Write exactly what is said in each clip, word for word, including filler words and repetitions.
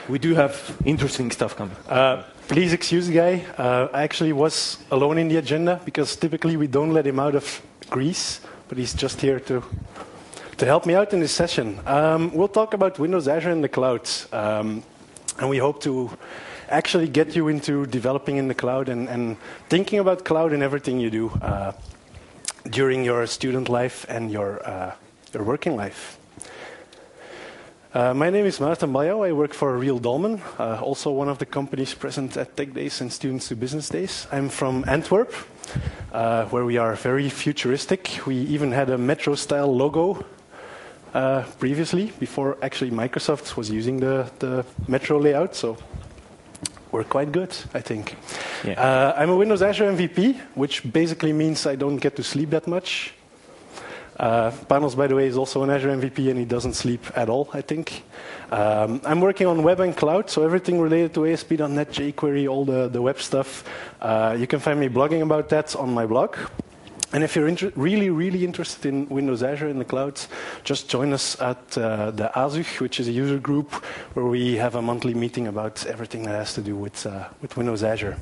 we do have interesting stuff coming. Uh, please excuse the guy. Uh, I actually was alone in the agenda because typically we don't let him out of Greece, but he's just here to to help me out in this session. Um, we'll talk about Windows, Azure, and the cloud, um, and we hope to actually get you into developing in the cloud and, and thinking about cloud in everything you do uh, during your student life and your uh, your working life. Uh, my name is Maarten Bayo. I work for Real Dolmen, uh, also one of the companies present at Tech Days and Students to Business Days. I'm from Antwerp, uh, where we are very futuristic. We even had a metro-style logo uh, previously, before actually Microsoft was using the, the metro layout, so we're quite good, I think. Yeah. Uh, I'm a Windows Azure M V P, which basically means I don't get to sleep that much. Uh, Panos, by the way, is also an Azure M V P, and he doesn't sleep at all, I think. Um, I'm working on web and cloud, so everything related to A S P dot net, jQuery, all the, the web stuff. Uh, you can find me blogging about that on my blog. And if you're inter- really, really interested in Windows Azure in the cloud, just join us at uh, the A Z U G, which is a user group where we have a monthly meeting about everything that has to do with, uh, with Windows Azure.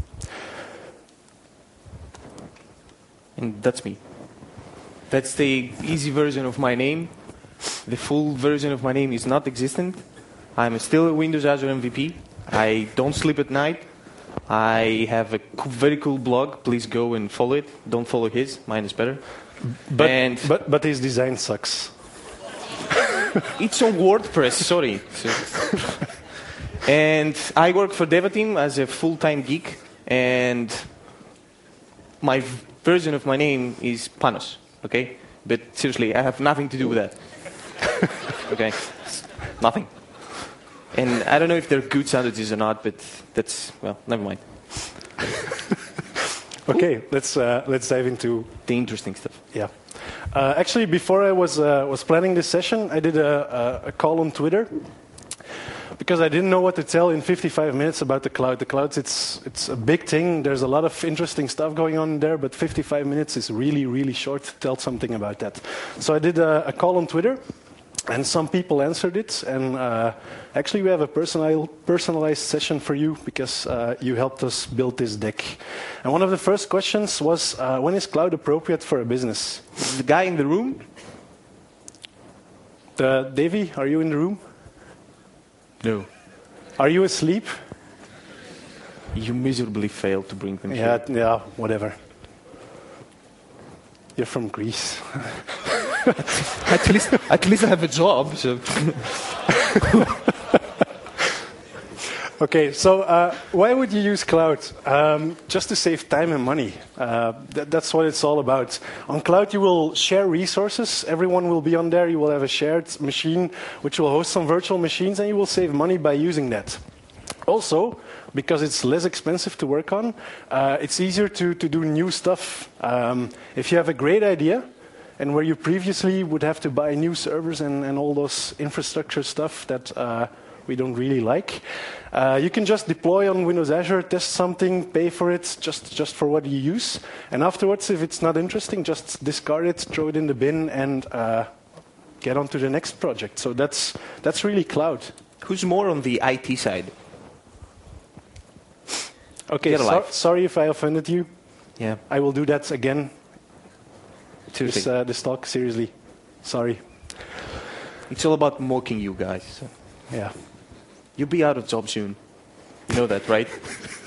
And that's me. That's the easy version of my name. The full version of my name is not existent. I'm still a Windows Azure M V P. I don't sleep at night. I have a co- very cool blog. Please go and follow it. Don't follow his. Mine is better. But, and but, but his design sucks. It's on WordPress, sorry. So, and I work for Devateam as a full-time geek. And my v- version of my name is Panos. Okay, but seriously, I have nothing to do with that. Okay, nothing. And I don't know if they're good sandwiches or not, but that's, well, never mind. Okay, let's uh, let's dive into the interesting stuff. Yeah. Uh, actually, before I was uh, was planning this session, I did a, a, a call on Twitter because I didn't know what to tell in fifty-five minutes about the cloud. The cloud, it's it's a big thing. There's a lot of interesting stuff going on there, but fifty-five minutes is really, really short to tell something about that. So I did a, a call on Twitter, and some people answered it. And uh, actually, we have a personal, personalized session for you because uh, you helped us build this deck. And one of the first questions was, uh, when is cloud appropriate for a business? The guy in the room? Uh, Davy, are you in the room? No. Are you asleep? You miserably failed to bring them Yeah, here. yeah, whatever. You're from Greece. at least, at least I have a job. So. Okay, so uh, why would you use cloud? Um, just to save time and money. Uh, th- that's what it's all about. On cloud, you will share resources. Everyone will be on there. You will have a shared machine, which will host some virtual machines, and you will save money by using that. Also, because it's less expensive to work on, uh, it's easier to, to do new stuff. Um, if you have a great idea, and where you previously would have to buy new servers and, and all those infrastructure stuff that uh, we don't really like, uh, you can just deploy on Windows Azure, test something, pay for it, just, just for what you use. And afterwards, if it's not interesting, just discard it, throw it in the bin, and uh, get on to the next project. So that's, that's really cloud. Who's more on the I T side? Okay, so, sorry if I offended you. Yeah. I will do that again. Seriously. This, uh, this talk, seriously. Sorry. It's all about mocking you guys. So. Yeah. You'll be out of job soon. You know that, right?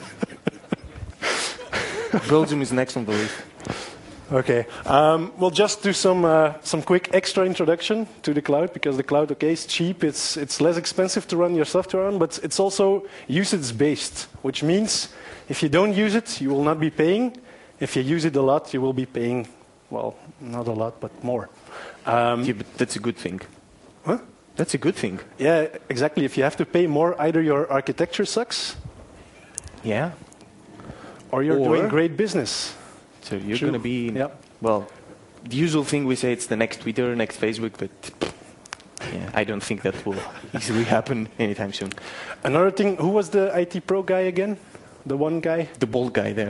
Belgium is next on the list. Okay. Um, we'll just do some uh, some quick extra introduction to the cloud, because the cloud, okay, is cheap. It's it's less expensive to run your software on, but it's also usage-based, which means if you don't use it, you will not be paying. If you use it a lot, you will be paying, well, not a lot, but more. Um, yeah, but that's a good thing. Huh? That's a good thing. Yeah, exactly. If you have to pay more, either your architecture sucks. Yeah. Or you're or doing great business. So you're going to be, yeah. well, the usual thing we say, it's the next Twitter, next Facebook, but yeah, I don't think that will easily happen anytime soon. Another thing, who was the I T pro guy again? The one guy? The bald guy there.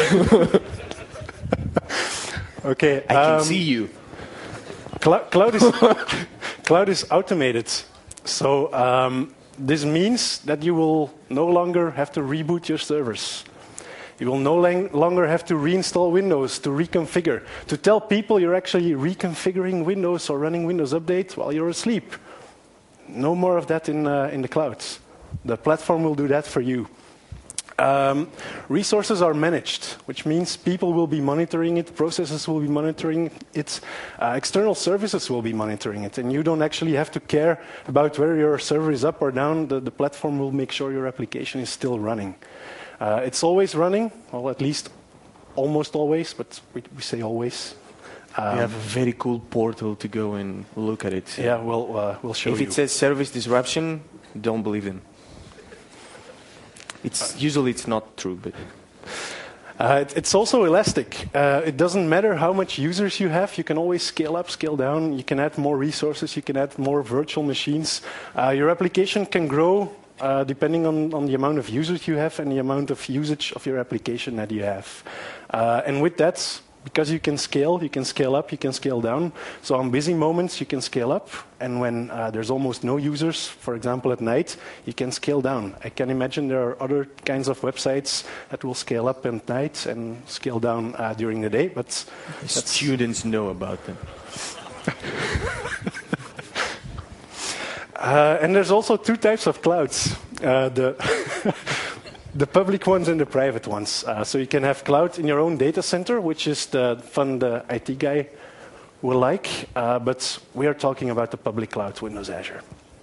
Okay. I can um, see you. Cl- cloud is cloud is automated. So um, this means that you will no longer have to reboot your servers. You will no lang- longer have to reinstall Windows, to reconfigure, to tell people you're actually reconfiguring Windows or running Windows Update while you're asleep. No more of that in, uh, in the clouds. The platform will do that for you. Um, resources are managed, which means people will be monitoring it, processes will be monitoring it, uh, external services will be monitoring it, and you don't actually have to care about whether your server is up or down. The, the platform will make sure your application is still running. Uh, it's always running, well, at least almost always, but we, we say always. Um, we have a very cool portal to go and look at it. Yeah, we'll, uh, we'll show if you. If it says service disruption, don't believe them. It's uh, usually it's not true, but uh, it, it's also elastic. Uh, it doesn't matter how much users you have. You can always scale up, scale down. You can add more resources. You can add more virtual machines. Uh, your application can grow uh, depending on, on the amount of users you have and the amount of usage of your application that you have. Uh, and with that, because you can scale, you can scale up, you can scale down. So on busy moments, you can scale up. And when uh, there's almost no users, for example, at night, you can scale down. I can imagine there are other kinds of websites that will scale up at night and scale down uh, during the day. But students know about them. uh, and there's also two types of clouds. Uh, the The public ones and the private ones. Uh, so you can have cloud in your own data center, which is the fun the I T guy will like. Uh, but we are talking about the public cloud, Windows Azure.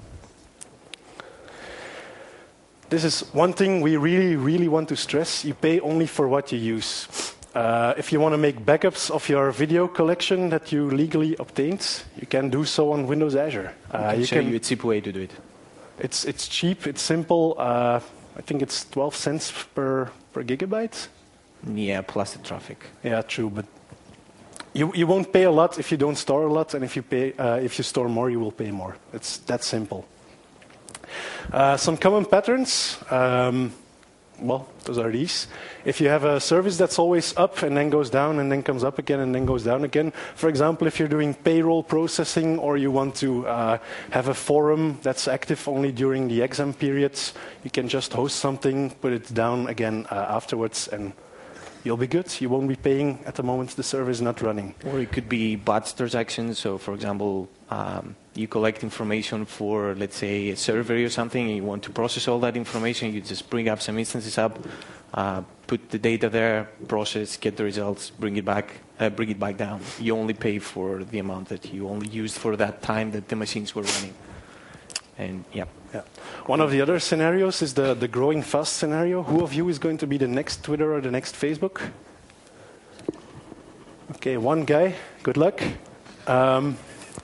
This is one thing we really, really want to stress. You pay only for what you use. Uh, if you want to make backups of your video collection that you legally obtained, you can do so on Windows Azure. Uh, I can you show can, you a cheap way to do it. It's, it's cheap, it's simple. Uh, I think it's twelve cents per, per gigabyte. Yeah, plus the traffic. Yeah, true, but you, you won't pay a lot if you don't store a lot, and if you, pay, uh, if you store more, you will pay more. It's that simple. Uh, some common patterns, um, well, those are these. If you have a service that's always up and then goes down and then comes up again and then goes down again, for example, if you're doing payroll processing or you want to uh, have a forum that's active only during the exam periods, you can just host something, put it down again uh, afterwards, and you'll be good. You won't be paying at the moment the server is not running. Or it could be batch transactions. So, for example, um, you collect information for, let's say, a survey or something, and you want to process all that information. You just bring up some instances up, uh, put the data there, process, get the results, bring it back, uh, bring it back down. You only pay for the amount that you only used for that time that the machines were running. And yeah. Yeah. One of the other scenarios is the, the growing fast scenario. Who of you is going to be the next Twitter or the next Facebook? Okay, one guy. Good luck. Um,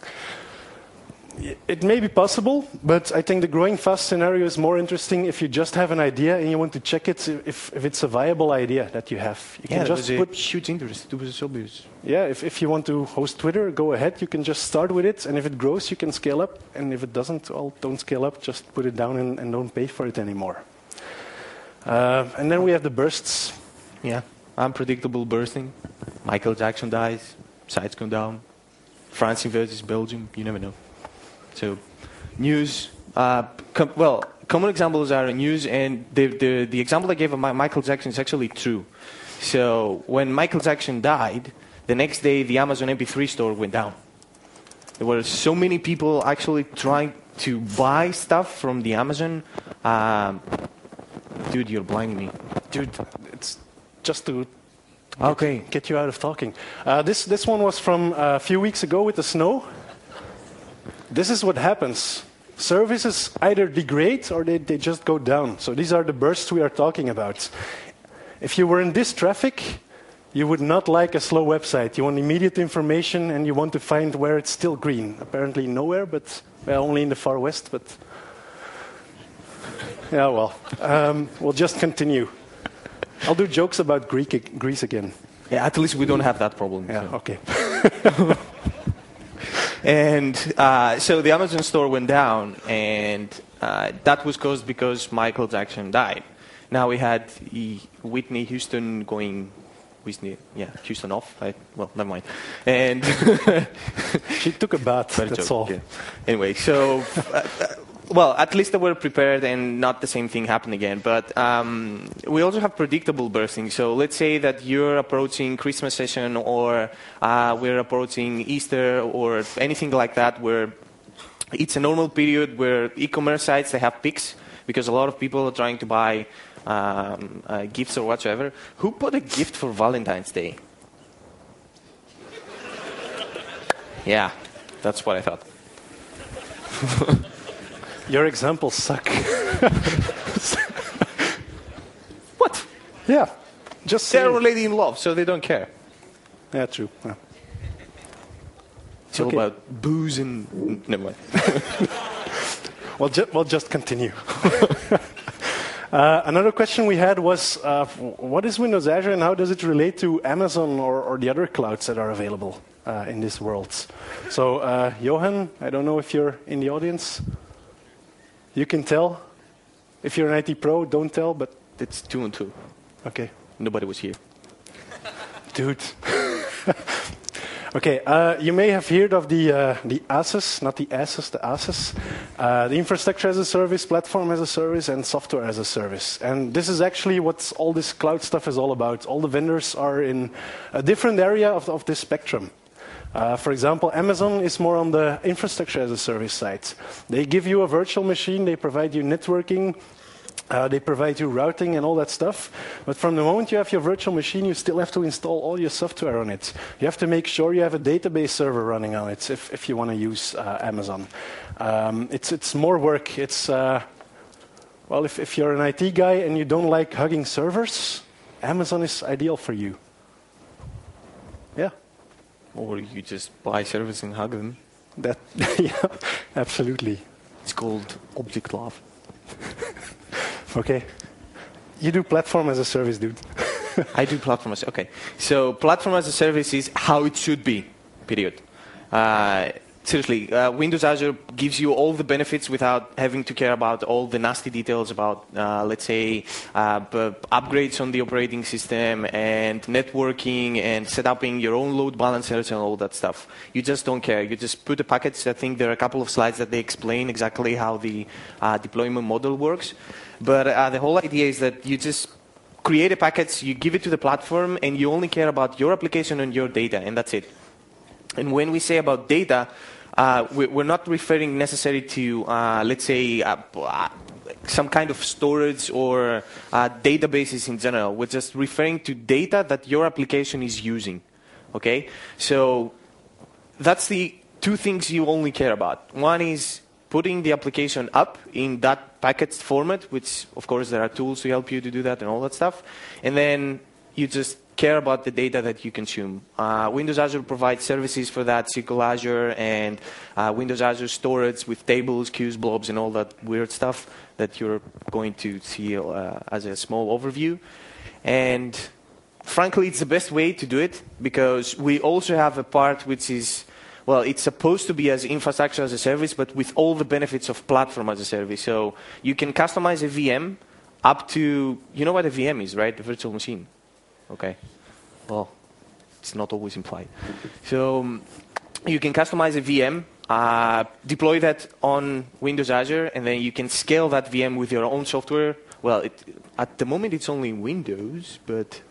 it may be possible, but I think the growing fast scenario is more interesting if you just have an idea and you want to check it if, if it's a viable idea that you have. You yeah, can just was put a huge interest. It was obvious. Yeah, if, if you want to host Twitter, go ahead. You can just start with it, and if it grows, you can scale up. And if it doesn't, well, don't scale up. Just put it down and, and don't pay for it anymore. Uh, and then we have the bursts. Yeah, unpredictable bursting. Michael Jackson dies, sites go down. France versus Belgium, you never know. So, news. Uh, com- well, common examples are news, and the, the, the example I gave of my Michael Jackson is actually true. So, when Michael Jackson died, the next day the Amazon M P three store went down. There were so many people actually trying to buy stuff from the Amazon. Um, dude, you're blinding me. Dude, it's just to get, okay. get you out of talking. Uh, this, this one was from a few weeks ago with the snow. This is what happens. Services either degrade or they, they just go down. So these are the bursts we are talking about. If you were in this traffic, you would not like a slow website. You want immediate information and you want to find where it's still green. Apparently nowhere, but well, only in the far west. But yeah, well, um, we'll just continue. I'll do jokes about Greek, Greece again. Yeah, at least we don't have that problem. Yeah, so. okay. And uh, so the Amazon store went down, and uh, that was caused because Michael Jackson died. Now we had e- Whitney Houston going, Whitney, yeah, Houston off. I, well, never mind. And she took a bath. That's joke, all. Yeah. Anyway, so uh, well, at least they were prepared and not the same thing happen again. But um, we also have predictable bursting. So let's say that you're approaching Christmas session, or uh, we're approaching Easter, or anything like that, where it's a normal period where e-commerce sites, they have peaks because a lot of people are trying to buy um, uh, gifts or whatsoever. Who bought a gift for Valentine's Day? Yeah, that's what I thought. Your examples suck. What? Yeah, just They're saying. already in love, so they don't care. Yeah, true. Yeah. It's all Okay. about booze and... Never mind. We'll, ju- we'll just continue. uh, another question we had was, uh, what is Windows Azure and how does it relate to Amazon or, or the other clouds that are available uh, in this world? So, uh, Johan, I don't know if you're in the audience. You can tell. If you're an I T pro, don't tell, but... It's two and two. Okay. Nobody was here. Dude. Okay, uh, you may have heard of the uh, the A S S, not the A S S, the A S S, uh, the infrastructure as a service, platform as a service, and software as a service. And this is actually what all this cloud stuff is all about. All the vendors are in a different area of, of this spectrum. Uh, for example, Amazon is more on the infrastructure as a service side. They give you a virtual machine, they provide you networking, Uh, they provide you routing and all that stuff. But from the moment you have your virtual machine, you still have to install all your software on it. You have to make sure you have a database server running on it if, if you want to use uh, Amazon. Um, it's, it's more work. It's, uh, well, if, if you're an I T guy and you don't like hugging servers, Amazon is ideal for you. Yeah. Or you just buy servers and hug them. That, yeah, absolutely. It's called Object Love. Okay. You do platform as a service, dude. I do platform as okay. So platform as a service is how it should be. Period. Uh, seriously, uh, Windows Azure gives you all the benefits without having to care about all the nasty details about, uh, let's say, uh, b- upgrades on the operating system and networking and setting your own load balancers and all that stuff. You just don't care. You just put a package. I think there are a couple of slides that they explain exactly how the uh, deployment model works. But uh, the whole idea is that you just create a package, you give it to the platform, and you only care about your application and your data, and that's it. And when we say about data, uh, we're not referring necessarily to, uh, let's say, uh, some kind of storage or uh, databases in general. We're just referring to data that your application is using. Okay? So that's the two things you only care about. One is putting the application up in that packaged format, which, of course, there are tools to help you to do that and all that stuff. And then you just care about the data that you consume. Uh, Windows Azure provides services for that, S Q L Azure and uh, Windows Azure Storage with tables, queues, blobs, and all that weird stuff that you're going to see uh, as a small overview. And frankly, it's the best way to do it because we also have a part which is, well, it's supposed to be as infrastructure as a service, but with all the benefits of platform as a service. So you can customize a V M up to, you know what a V M is, right? The virtual machine. Okay. Well, it's not always implied. So um, you can customize a V M, uh, deploy that on Windows Azure, and then you can scale that V M with your own software. Well, it, at the moment it's only Windows, but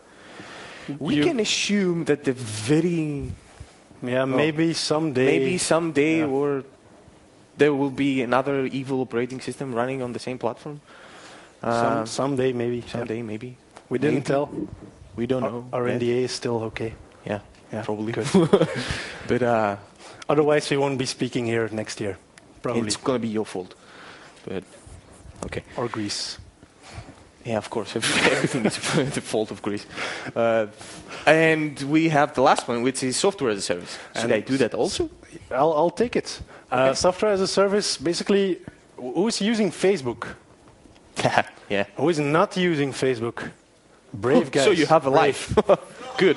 we You- can assume that the very... Yeah, maybe someday. Maybe someday, Yeah. or there will be another evil operating system running on the same platform. Some, Uh, someday, maybe. someday, maybe. We didn't Maybe. tell. We don't Our, know. our yet. N D A is still okay. Yeah, Yeah, probably. good. But uh, Otherwise, we won't be speaking here next year, probably. it's going to be your fault. But okay. Or Greece. Yeah, of course. Everything is the fault of Greece. Uh, and we have the last one, which is software as a service. Should And I do that also? I'll, I'll take it. Uh, software as a service, basically, who's using Facebook? Yeah. Who is not using Facebook? Brave guys. So you have a Brave. life. Good.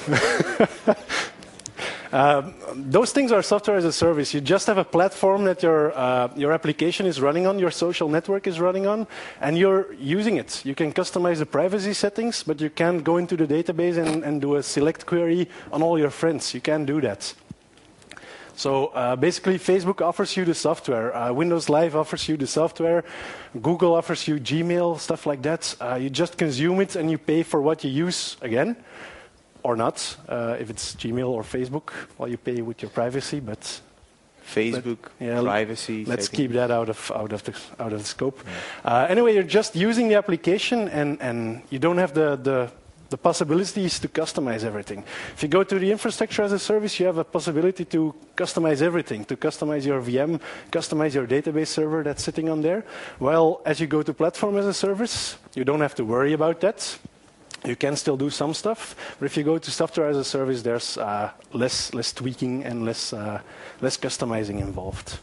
Those things are software as a service. You just have a platform that your uh, your application is running on, your social network is running on, and you're using it. You can customize the privacy settings, but you can't go into the database and, and do a select query on all your friends. You can't do that. So uh, basically, Facebook offers you the software. Uh, Windows Live offers you the software. Google offers you Gmail, stuff like that. Uh, you just consume it and you pay for what you use again, or not. Uh, if it's Gmail or Facebook, well, you pay with your privacy, but Facebook, Let, yeah, privacy. Let's setting. keep that out of out of the out of the scope. Yeah. Uh, anyway, you're just using the application, and, and you don't have the, the the possibilities to customize everything. If you go to the infrastructure as a service, you have a possibility to customize everything, to customize your V M, customize your database server that's sitting on there. Well, as you go to platform as a service, you don't have to worry about that. You can still do some stuff, but if you go to software as a service, there's uh, less less tweaking and less uh, less customizing involved.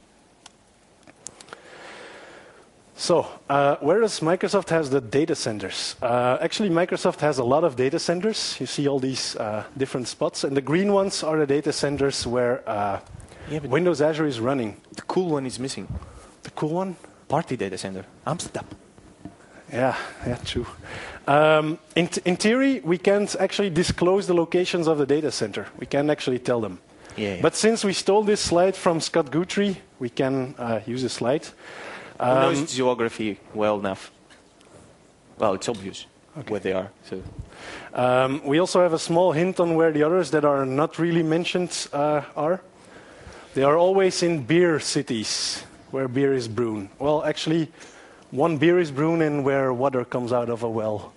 So, uh, where does Microsoft has the data centers? Uh, actually, Microsoft has a lot of data centers. You see all these uh, different spots, and the green ones are the data centers where uh, yeah, Windows Azure is running. The cool one is missing. The cool one? Party data center, Amsterdam. Yeah, yeah, true. Um, in, t in theory, we can't actually disclose the locations of the data center. We can't actually tell them. Yeah, yeah. But since we stole this slide from Scott Guthrie, we can uh, use the slide. Um, Who knows geography well enough? Well, it's obvious okay. where they are. So. Um, we also have a small hint on where the others that are not really mentioned uh, are. They are always in beer cities, where beer is brewed. Well, actually, one beer is brewed in where water comes out of a well.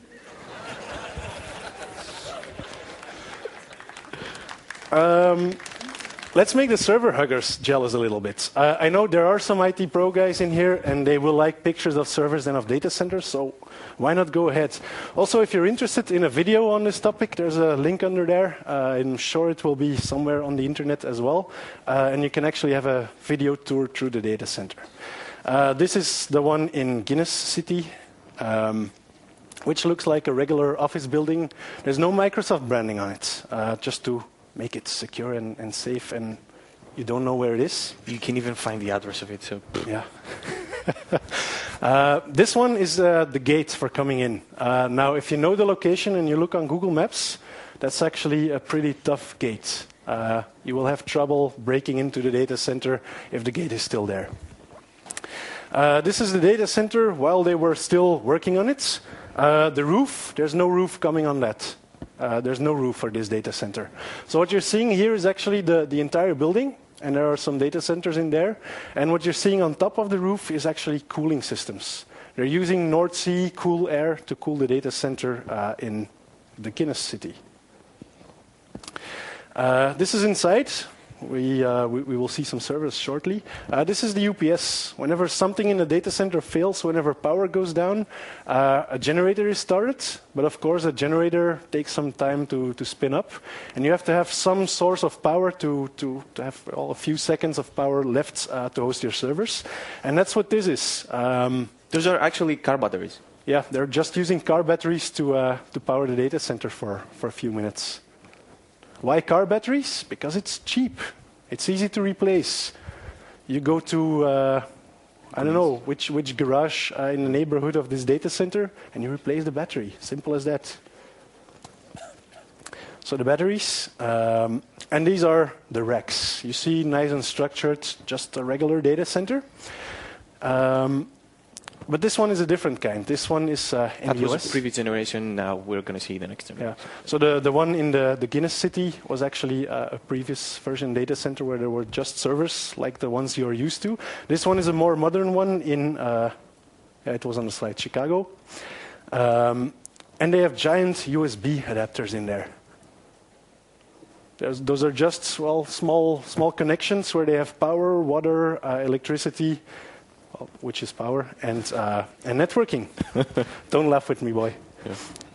um, let's make the server huggers jealous a little bit. Uh, I know there are some I T pro guys in here, and they will like pictures of servers and of data centers, so why not go ahead? Also, if you're interested in a video on this topic, there's a link under there. Uh, I'm sure it will be somewhere on the internet as well, uh, and you can actually have a video tour through the data center. Uh, this is the one in Guinness City, um, which looks like a regular office building. There's no Microsoft branding on it, uh, just to make it secure and, and safe, and you don't know where it is. You can even find the address of it. So yeah. uh, this one is uh, the gate for coming in. Uh, now, if you know the location and you look on Google Maps, that's actually a pretty tough gate. Uh, you will have trouble breaking into the data center if the gate is still there. Uh, this is the data center while they were still working on it. Uh, the roof, there's no roof coming on that. Uh, there's no roof for this data center. So what you're seeing here is actually the, the entire building, and there are some data centers in there. And what you're seeing on top of the roof is actually cooling systems. They're using North Sea cool air to cool the data center uh, in the Guinness City. Uh, this is inside. We, uh, we, we will see some servers shortly. Uh, this is the U P S. Whenever something in the data center fails, whenever power goes down, uh, a generator is started. But of course, a generator takes some time to, to spin up. And you have to have some source of power to, to, to have well, a few seconds of power left uh, to host your servers. And that's what this is. Um, Those are actually car batteries. Yeah, they're just using car batteries to, uh, to power the data center for, for a few minutes. Why car batteries? Because it's cheap. It's easy to replace. You go to, uh, I don't know, which, which garage uh, in the neighborhood of this data center, and you replace the battery. Simple as that. So the batteries, um, and these are the racks. You see, nice and structured, just a regular data center. Um, But this one is a different kind. This one is uh, in that the U S. That was the previous generation. Now we're going to see the next generation. Yeah. So the, the one in the, the Guinness City was actually uh, a previous version data center where there were just servers like the ones you're used to. This one is a more modern one in, uh, yeah, it was on the slide, Chicago. Um, and they have giant U S B adapters in there. There's, those are just, well, small, small connections where they have power, water, uh, electricity, which is power, and, uh, and networking. Don't laugh with me, boy. Yeah.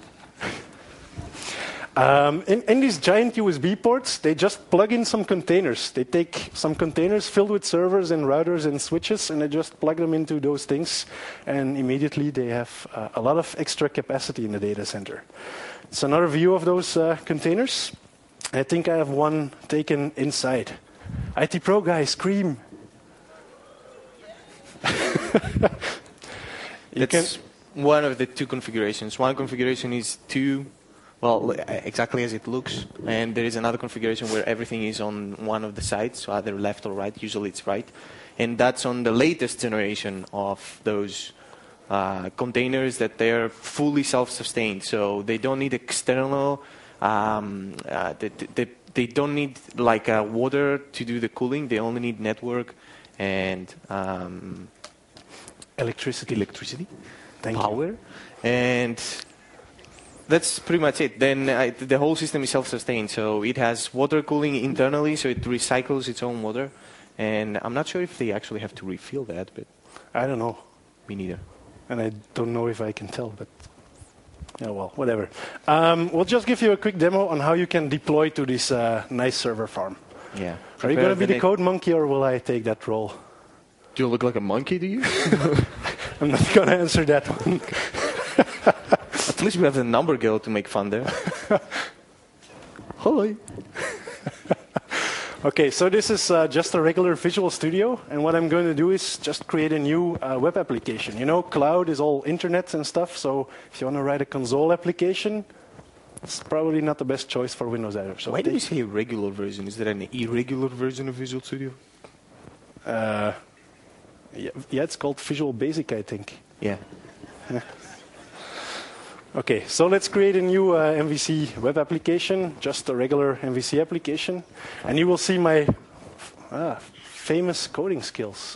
Um, in, in these giant U S B ports, they just plug in some containers. They take some containers filled with servers and routers and switches, and they just plug them into those things, and immediately they have uh, a lot of extra capacity in the data center. It's another view of those uh, containers. I think I have one taken inside. I T Pro guy, scream. It's one of the two configurations. One configuration is two well, exactly as it looks. And there is another configuration where everything is on one of the sides, so either left or right. Usually it's right. And that's on the latest generation of those uh, containers that they're fully self-sustained. So they don't need external, um, uh, they, they, they don't need like uh, water to do the cooling. They only need network and um, electricity. Electricity. Thank power. You. And that's pretty much it. Then uh, the whole system is self-sustained. So it has water cooling internally, so it recycles its own water. And I'm not sure if they actually have to refill that, but I don't know. Me neither. And I don't know if I can tell, but yeah, well, whatever. Um, we'll just give you a quick demo on how you can deploy to this uh, nice server farm. Yeah. Are you going to be the code monkey, or will I take that role? Do you look like a monkey, do you? I'm not going to answer that one. At least we have the number girl to make fun there. Hi. Okay, so this is uh, just a regular Visual Studio, and what I'm going to do is just create a new uh, web application. You know, cloud is all internet and stuff, so if you want to write a console application, it's probably not the best choice for Windows Azure. So why do you say a regular version? Is there an irregular version of Visual Studio? Uh, yeah, yeah, it's called Visual Basic, I think. Yeah. Okay, so let's create a new uh, M V C web application, just a regular M V C application. And you will see my ah, famous coding skills.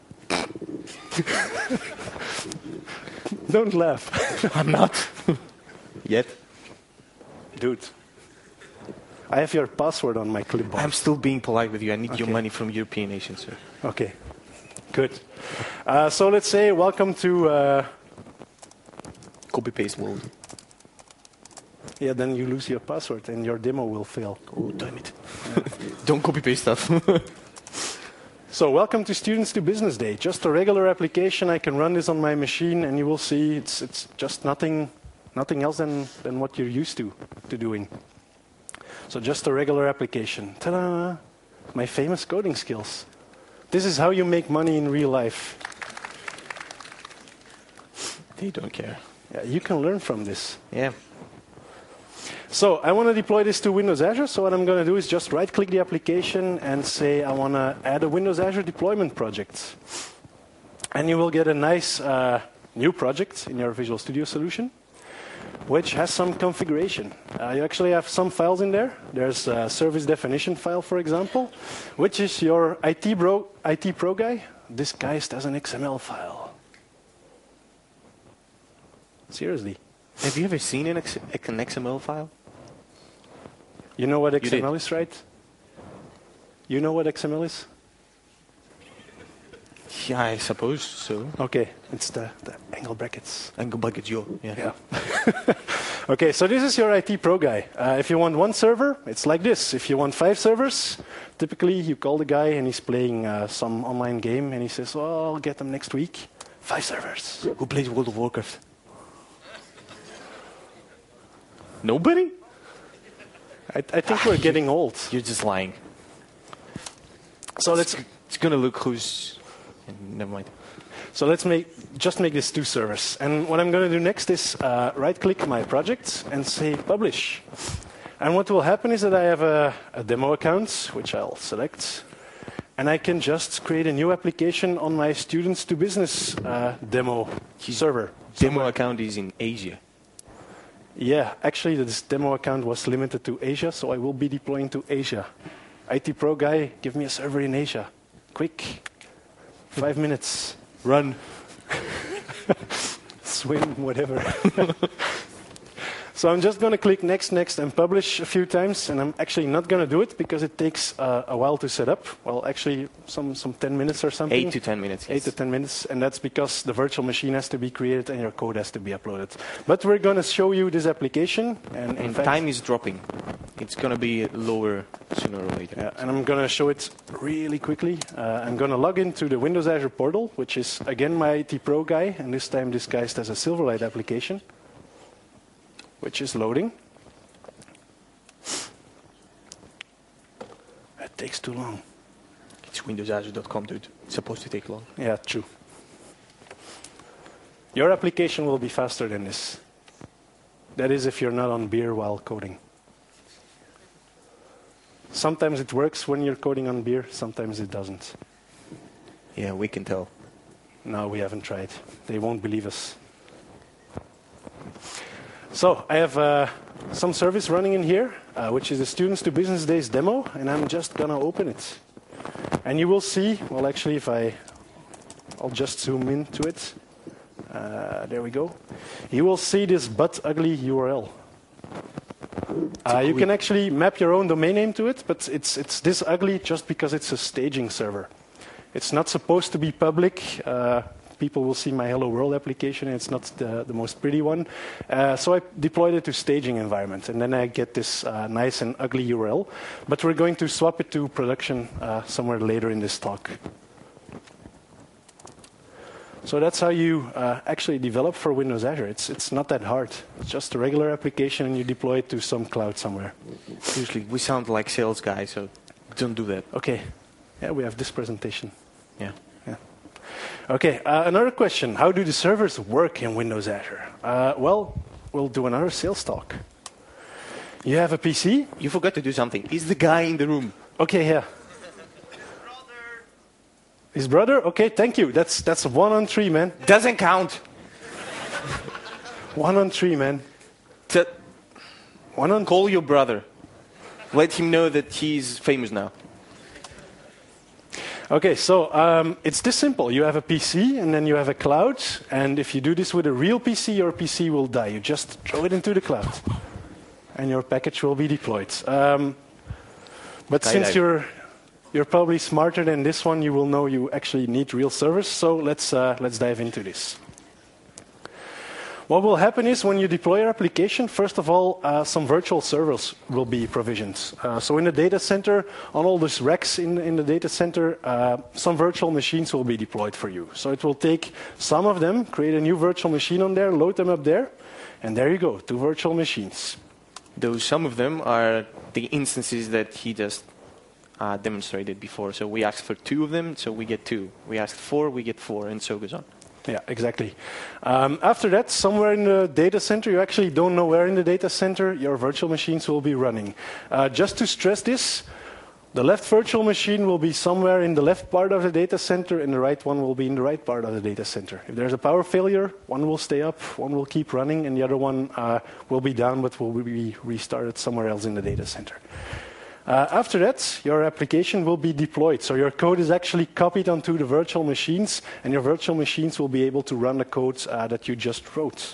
Don't laugh. I'm not. Yet. Dude, I have your password on my clipboard. I'm still being polite with you. I need okay. your money from European nations, sir. Okay, good. Uh, so let's say welcome to... Uh, Copy-paste world. Yeah, then you lose your password and your demo will fail. Oh, damn it. Yeah. Don't copy-paste stuff. So welcome to Students to Business Day. Just a regular application. I can run this on my machine and you will see it's, it's just nothing, nothing else than, than what you're used to, to doing. So just a regular application. Ta-da! My famous coding skills. This is how you make money in real life. They don't care. Yeah, you can learn from this. Yeah. So I want to deploy this to Windows Azure. So what I'm going to do is just right-click the application and say I want to add a Windows Azure deployment project. And you will get a nice uh, new project in your Visual Studio solution, which has some configuration. Uh, you actually have some files in there. There's a service definition file, for example, which is your I T bro, I T pro guy disguised as an X M L file. Seriously. Have you ever seen an, X an X M L file? You know what X M L is, right? You know what X M L is? Yeah, I suppose so. Okay, it's the, the angle brackets. Angle brackets, yo. Yeah. yeah. Okay, so this is your I T pro guy. Uh, if you want one server, it's like this. If you want five servers, typically you call the guy and he's playing uh, some online game and he says, well, I'll get them next week. Five servers. Who plays World of Warcraft? Nobody? I, I think we're getting old. You're just lying. So let's. It's gonna look who's. Never mind. So let's make just make this two servers. And what I'm going to do next is uh, right-click my project and say publish. And what will happen is that I have a, a demo account, which I'll select, and I can just create a new application on my Students to Business uh, demo server. Demo account is in Asia. Yeah, actually this demo account was limited to Asia, so I will be deploying to Asia. I T pro guy, give me a server in Asia. Quick. Five minutes. Run. Swim, whatever. So I'm just going to click next, next, and publish a few times, and I'm actually not going to do it because it takes uh, a while to set up. Well, actually, some, some ten minutes or something. Eight to ten minutes. Eight yes. to ten minutes, and that's because the virtual machine has to be created and your code has to be uploaded. But we're going to show you this application, and, in and fact, time is dropping. It's going to be lower sooner or later. Yeah, and I'm going to show it really quickly. Uh, I'm going to log into the Windows Azure portal, which is again my I T pro guy, and this time disguised as a Silverlight application, which is loading. It takes too long. It's windows azure dot com, dude. It's supposed to take long. Yeah, true. Your application will be faster than this. That is if you're not on beer while coding. Sometimes it works when you're coding on beer, sometimes it doesn't. Yeah, we can tell. No, we haven't tried. They won't believe us. So I have uh, some service running in here, uh, which is the Students to Business Days demo, and I'm just going to open it. And you will see, well, actually, if I, I'll just zoom into it. Uh, there we go. You will see this but ugly U R L. Uh, you can actually map your own domain name to it, but it's, it's this ugly just because it's a staging server. It's not supposed to be public. Uh, people will see my Hello World application, and it's not the, the most pretty one. Uh, so I deployed it to staging environment, and then I get this uh, nice and ugly U R L. But we're going to swap it to production uh, somewhere later in this talk. So that's how you uh, actually develop for Windows Azure. It's, it's not that hard. It's just a regular application, and you deploy it to some cloud somewhere. Usually, we sound like sales guys, so don't do that. Okay. Yeah, we have this presentation. Yeah. Yeah. Okay, uh, another question. How do the servers work in Windows Azure? Uh, well, we'll do another sales talk. You have a P C? You forgot to do something. Is the guy in the room? Okay, yeah. His brother? Okay, thank you. That's that's one on three, man. Doesn't count. One on three, man. T- One on. Call your brother. Let him know that he's famous now. Okay, so um, it's this simple. You have a P C, and then you have a cloud. And if you do this with a real P C, your P C will die. You just throw it into the cloud, and your package will be deployed. Um, but Die, since die. you're You're probably smarter than this one. You will know you actually need real servers. So let's, uh, let's dive into this. What will happen is when you deploy your application, first of all, uh, some virtual servers will be provisioned. Uh, so in the data center, on all these racks in, in the data center, uh, some virtual machines will be deployed for you. So it will take some of them, create a new virtual machine on there, load them up there, and there you go, two virtual machines. Those some of them are the instances that he just Uh, demonstrated before. So we asked for two of them, so we get two. We asked four, we get four, and so goes on. Yeah, exactly. Um, after that, somewhere in the data center, you actually don't know where in the data center your virtual machines will be running. Uh, just to stress this, the left virtual machine will be somewhere in the left part of the data center, and the right one will be in the right part of the data center. If there's a power failure, one will stay up, one will keep running, and the other one uh, will be down, but will be restarted somewhere else in the data center. Uh, after that, your application will be deployed. So your code is actually copied onto the virtual machines, and your virtual machines will be able to run the code uh, that you just wrote.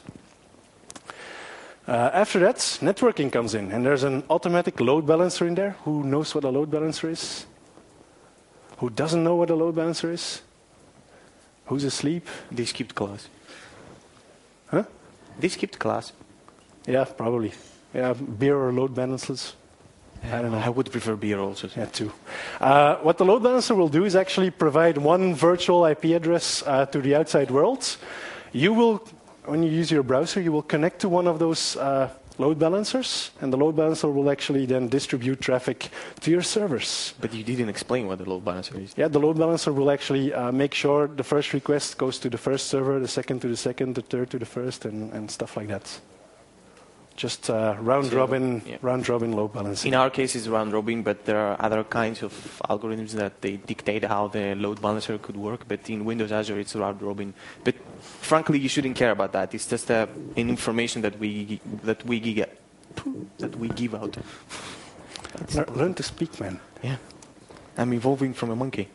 Uh, after that, networking comes in, and there's an automatic load balancer in there. Who knows what a load balancer is? Who doesn't know what a load balancer is? Who's asleep? They skipped class. Huh? They skipped class. Yeah, probably. Yeah, beer or load balancers. I don't know. I would prefer beer also. Yeah, too. Uh, what the load balancer will do is actually provide one virtual I P address uh, to the outside world. You will, when you use your browser, you will connect to one of those uh, load balancers, and the load balancer will actually then distribute traffic to your servers. But you didn't explain what the load balancer is. Yeah, the load balancer will actually uh, make sure the first request goes to the first server, the second to the second, the third to the first, and, and stuff like that. Just uh, round So, robin, yeah. round robin load balancing. In our case, it's round robin, but there are other kinds of algorithms that they dictate how the load balancer could work. But in Windows Azure, it's round robin. But frankly, you shouldn't care about that. It's just uh, an information that we that we give that we give out. Le- Learn to speak, man. Yeah, I'm evolving from a monkey.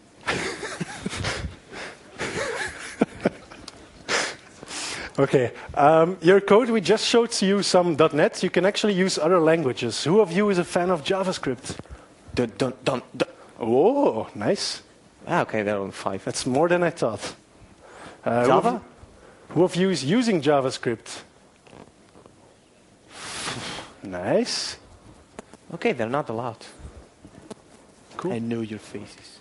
Okay, um, your code, we just showed to you some .NET. You can actually use other languages. Who of you is a fan of JavaScript? Dun, dun, dun, dun. Oh, nice. Ah, okay, there are five. That's more than I thought. Uh, Java? Who of, who of you is using JavaScript? Nice. Okay, they're not allowed. Cool. I know your faces.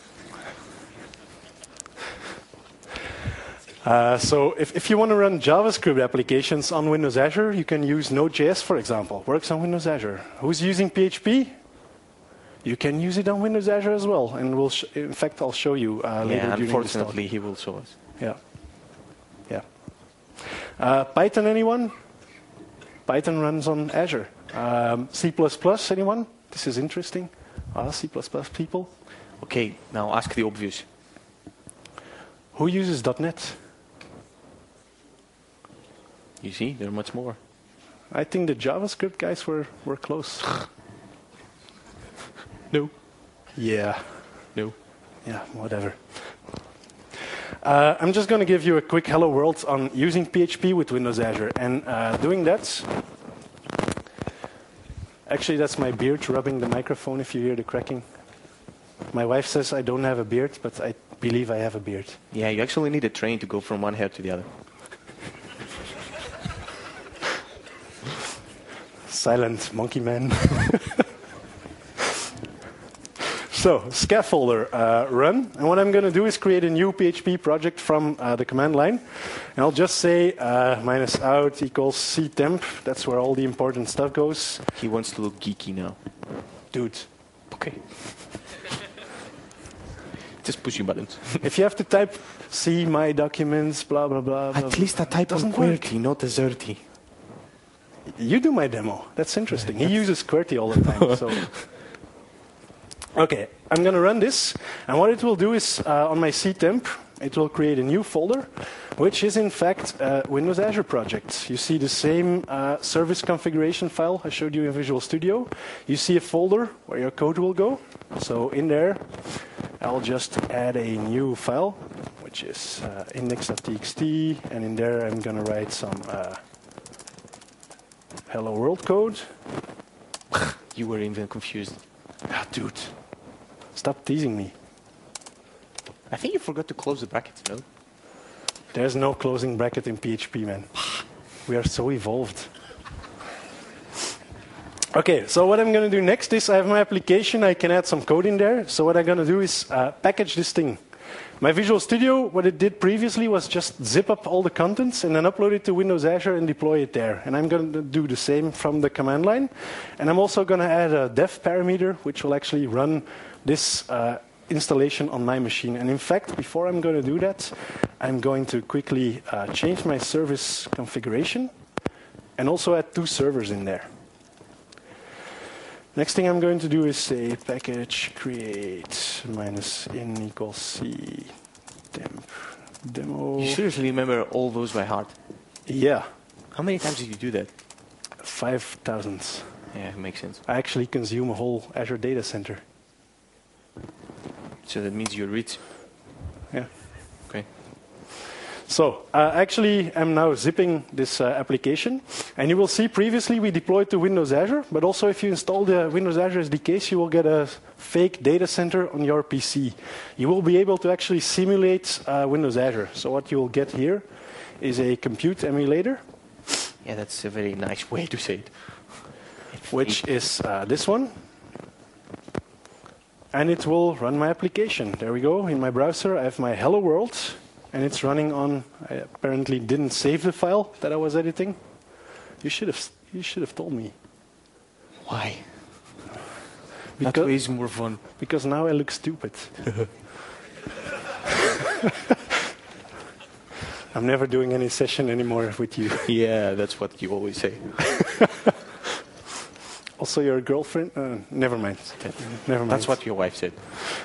Uh, so if, if you want to run JavaScript applications on Windows Azure, you can use Node.js, for example. Works on Windows Azure. Who's using P H P? You can use it on Windows Azure as well. And we'll sh- in fact, I'll show you uh, later Yeah, during unfortunately, this he will show us. talk. Yeah. Yeah. Uh, Python, anyone? Python runs on Azure. Um, C plus plus, anyone? This is interesting. Ah, C plus plus people. Okay, now ask the obvious. Who uses dot net? You see, there are much more. I think the JavaScript guys were, were close. No. Yeah. No. Yeah, whatever. Uh, I'm just going to give you a quick hello world on using P H P with Windows Azure. And uh, doing that, actually that's my beard rubbing the microphone if you hear the cracking. My wife says I don't have a beard, but I believe I have a beard. Yeah, you actually need a train to go from one hair to the other. Silent monkey man. So, scaffolder uh, run. And what I'm going to do is create a new P H P project from uh, the command line. And I'll just say uh, minus out equals ctemp. That's where all the important stuff goes. He wants to look geeky now. Dude. Okay. Just pushing buttons. If you have to type C my documents, blah, blah, blah. blah At least I type on doesn't work. QWERTY, not AZERTY. You do my demo. That's interesting. He uses QWERTY all the time. So. Okay, I'm going to run this. And what it will do is, uh, on my ctemp, it will create a new folder, which is in fact a Windows Azure project. You see the same uh, service configuration file I showed you in Visual Studio. You see a folder where your code will go. So in there, I'll just add a new file, which is uh, index.txt. And in there, I'm going to write some uh, hello world code. You were even confused. Ah, dude, stop teasing me. I think you forgot to close the brackets, no? There's no closing bracket in P H P, man. We are so evolved. Okay, so what I'm going to do next is I have my application. I can add some code in there. So what I'm going to do is uh, package this thing. My Visual Studio, what it did previously was just zip up all the contents and then upload it to Windows Azure and deploy it there. And I'm going to do the same from the command line. And I'm also going to add a dev parameter, which will actually run this uh, installation on my machine. And in fact, before I'm going to do that, I'm going to quickly uh, change my service configuration and also add two servers in there. Next thing I'm going to do is say package create minus in equals c temp demo. You seriously remember all those by heart? Yeah. How many times did you do that? five thousand. Yeah, it makes sense. I actually consume a whole Azure data center. So that means you're rich. Yeah. Okay. So, uh, actually, I'm now zipping this uh, application. And you will see previously we deployed to Windows Azure. But also if you install the Windows Azure S D Ks, you will get a fake data center on your P C. You will be able to actually simulate uh, Windows Azure. So what you will get here is a compute emulator. Yeah, that's a very nice way to say it. Which is uh, this one. And it will run my application. There we go. In my browser, I have my Hello World. And it's running on, I apparently didn't save the file that I was editing. You should have, you should have told me. Why? Because, that way is more fun. Because now I look stupid. I'm never doing any session anymore with you. Yeah, that's what you always say. Also your girlfriend? Uh, never mind. Never mind. That's what your wife said.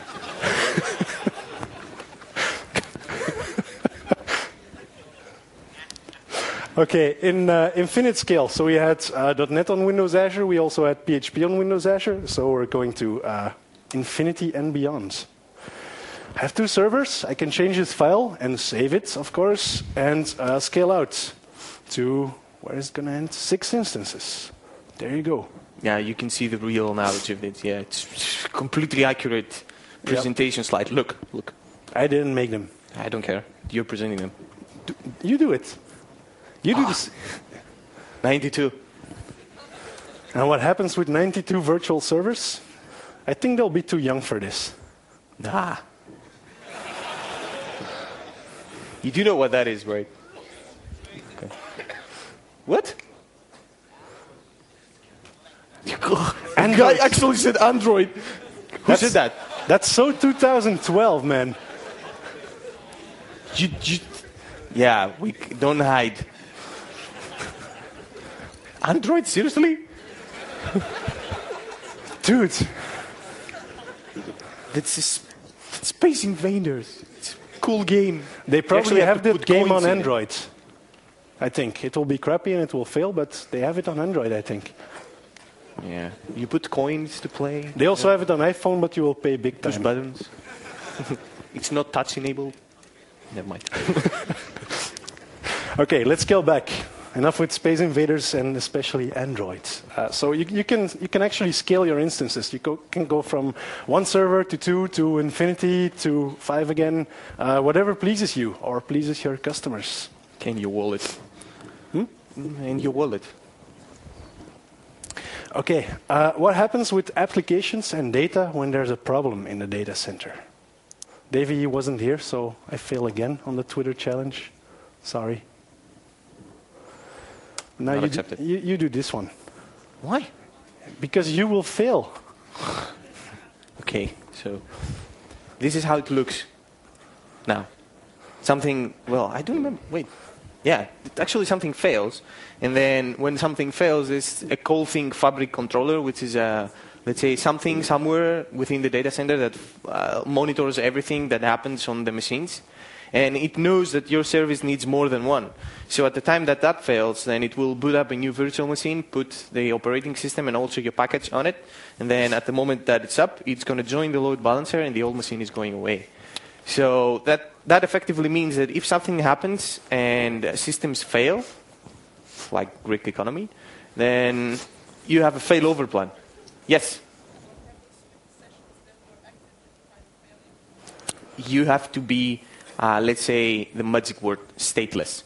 Okay, in uh, Infinite Scale, so we had uh, .NET on Windows Azure, we also had P H P on Windows Azure, so we're going to uh, infinity and beyond. I have two servers, I can change this file and save it, of course, and uh, scale out to, where is it going to end? Six instances. There you go. Yeah, you can see the real knowledge of it. Yeah, it's completely accurate presentation yep. slide. Look, look. I didn't make them. I don't care. You're presenting them. Do, you do it. You do ah. this. ninety-two. And what happens with ninety-two virtual servers? I think they'll be too young for this. Nah. You do know what that is, right? Okay. What? And guy actually said Android. Who that's, said that? That's so two thousand twelve, man. You, you, yeah, we don't hide. Android, seriously? Dude. That's s- Space Invaders. It's a cool game. They probably actually have have to that put game coins on in it. Android. I think. It will be crappy and it will fail, but they have it on Android, I think. Yeah. You put coins to play. They also have it on iPhone, but you will pay big Push time. buttons. It's not touch enabled. Never mind. Okay, let's scale back. Enough with Space Invaders and especially Android. Uh, so you, you can you can actually scale your instances. You go, can go from one server to two to infinity to five again, uh, whatever pleases you or pleases your customers. In your wallet. Hmm? In your wallet. Okay, uh, what happens with applications and data when there's a problem in the data center? Davey wasn't here, so I fail again on the Twitter challenge. Sorry. Now Not you, accepted. do, you, you do this one. Why? Because you will fail. Okay, so this is how it looks now. Something, well, I don't remember. Wait. Yeah, it actually something fails. And then when something fails, there's a call thing fabric controller, which is a, let's say, something somewhere within the data center that uh, monitors everything that happens on the machines. And it knows that your service needs more than one. So at the time that that fails, then it will boot up a new virtual machine, put the operating system and also your package on it. And then at the moment that it's up, it's going to join the load balancer and the old machine is going away. So that, that effectively means that if something happens and systems fail, like Greek economy, then you have a failover plan. Yes? You have to be, uh, let's say, the magic word, stateless.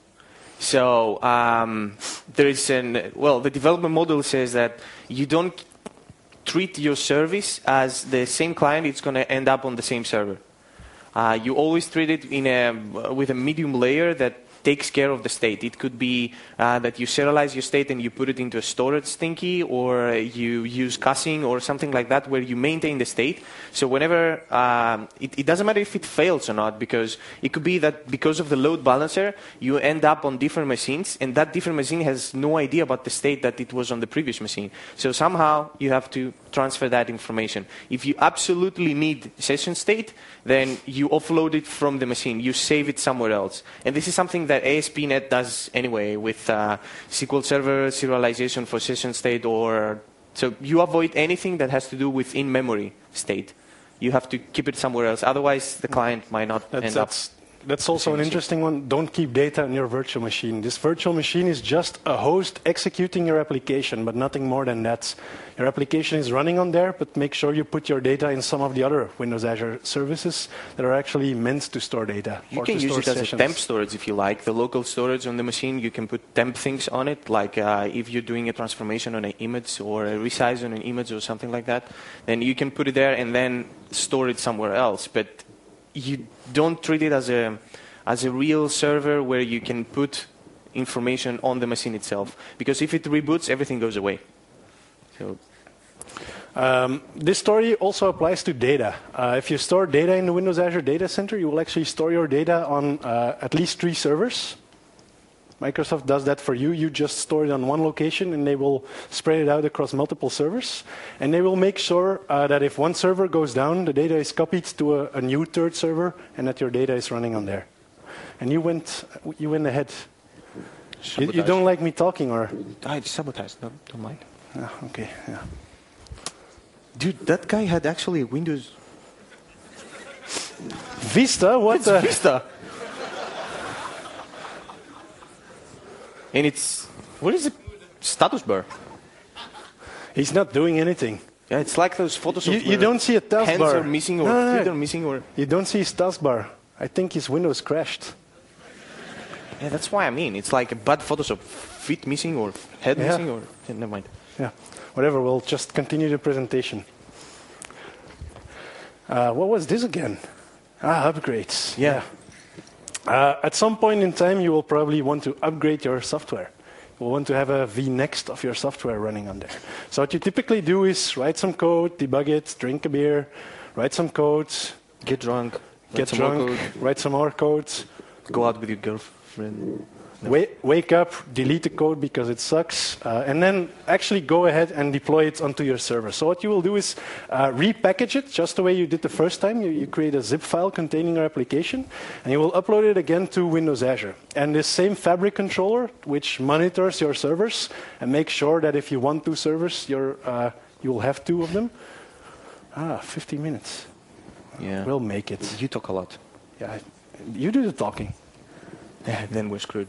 So um, there is an, well, the development model says that you don't treat your service as the same client, it's going to end up on the same server. Uh, you always treat it in a, with a medium layer that takes care of the state. It could be uh, that you serialize your state and you put it into a storage stinky, or you use caching or something like that where you maintain the state. So whenever, um, it, it doesn't matter if it fails or not, because it could be that because of the load balancer, you end up on different machines, and that different machine has no idea about the state that it was on the previous machine. So somehow you have to transfer that information. If you absolutely need session state, then you offload it from the machine. You save it somewhere else. And this is something that A S P dot NET does anyway with uh, S Q L Server serialization for session state. Or so you avoid anything that has to do with in-memory state. You have to keep it somewhere else. Otherwise, the client might not That's, end that's, up. that's also an interesting one. Don't keep data in your virtual machine. This virtual machine is just a host executing your application, but nothing more than that. Your application is running on there, but make sure you put your data in some of the other Windows Azure services that are actually meant to store data. You or can to use store it as sessions. a temp storage if you like. The local storage on the machine, you can put temp things on it, like uh, if you're doing a transformation on an image or a resize on an image or something like that, then you can put it there and then store it somewhere else. But you don't treat it as a, as a real server where you can put information on the machine itself. Because if it reboots, everything goes away. So. Um, this story also applies to data. Uh, if you store data in the Windows Azure Data Center, you will actually store your data on uh, at least three servers. Microsoft does that for you. You just store it on one location, and they will spread it out across multiple servers. And they will make sure uh, that if one server goes down, the data is copied to a, a new third server, and that your data is running on there. And you went, you went ahead. You, you don't like me talking, or? I sabotage. No, don't mind. Ah, okay. Yeah. Dude, that guy had actually a Windows Vista? What It's the? Vista. And it's, what is it? Status bar. He's not doing anything. Yeah, it's like those photos You, of you don't see a taskbar. hands are missing or No, no, no. feet are missing or. You don't see his taskbar. I think his Windows crashed. Yeah, that's why I mean. It's like a bad photos of feet missing or head Yeah. missing or. Yeah, never mind. Yeah. Whatever, we'll just continue the presentation. Uh, what was this again? Ah, upgrades. Yeah. Uh, at some point in time, you will probably want to upgrade your software. You will want to have a vNext of your software running on there. So what you typically do is write some code, debug it, drink a beer, write some code, Get drunk. get some more drunk, code, write some more code. Go out with your girlfriend. wa wake up, delete the code because it sucks, uh, and then actually go ahead and deploy it onto your server. So what you will do is uh, repackage it just the way you did the first time. You, you create a zip file containing your application, and you will upload it again to Windows Azure. And this same Fabric controller, which monitors your servers and makes sure that if you want two servers, you're, uh, you will have two of them. Ah, fifty minutes. Yeah. We'll make it. You talk a lot. Yeah, you do the talking. Yeah, then we're screwed.